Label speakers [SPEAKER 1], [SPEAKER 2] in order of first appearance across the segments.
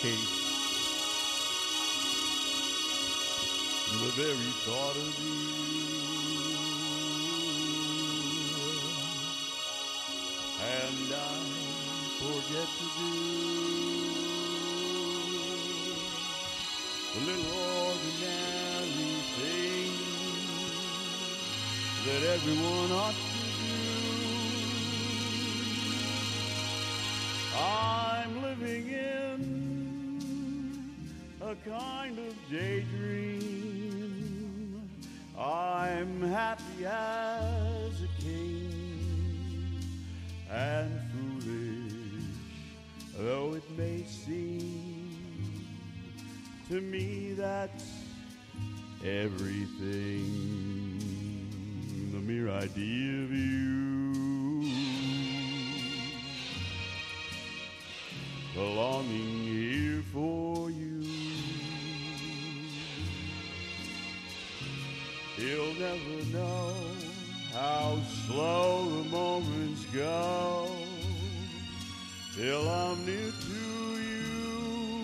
[SPEAKER 1] Katie. The very thought of you, and I forget to do the little ordinary things that everyone ought to do. I'm living in a kind of daydream. I'm happy as a king, and foolish though it may seem to me, that's everything. The mere idea of you, the longing here for you. You'll never know how slow the moments go till I'm near to you.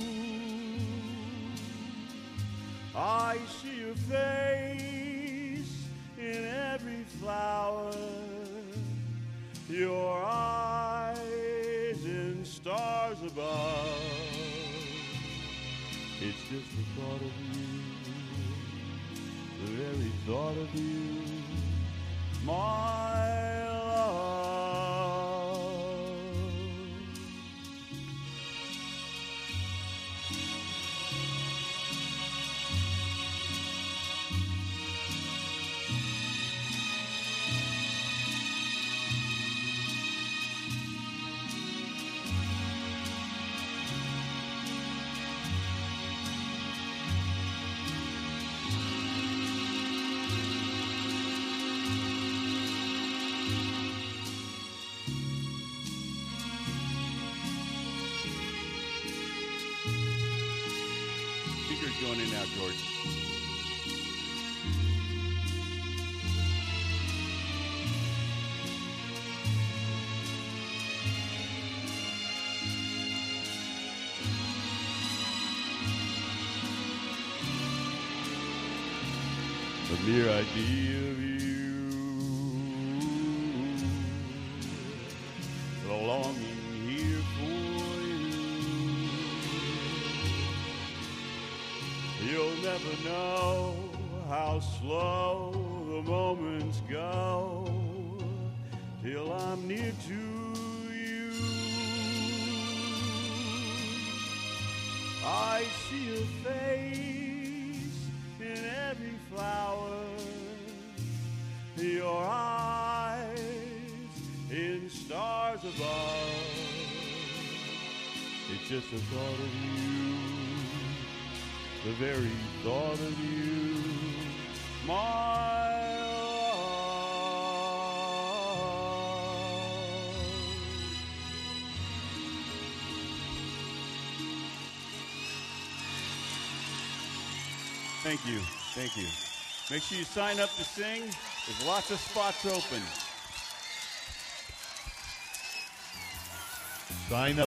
[SPEAKER 1] I see your face in every flower, your eyes in stars above. It's just the thought of you, the very thought of you, my love. Speaker's going in now, George. The mere idea of you, the longing here for you. You'll never know how slow the moments go till I'm near to you. I see your face in every flower, your eyes in stars above. It's just the thought of you, the very thought of you, my love. Thank you, thank you. Make sure you sign up to sing. There's lots of spots open. Sign up.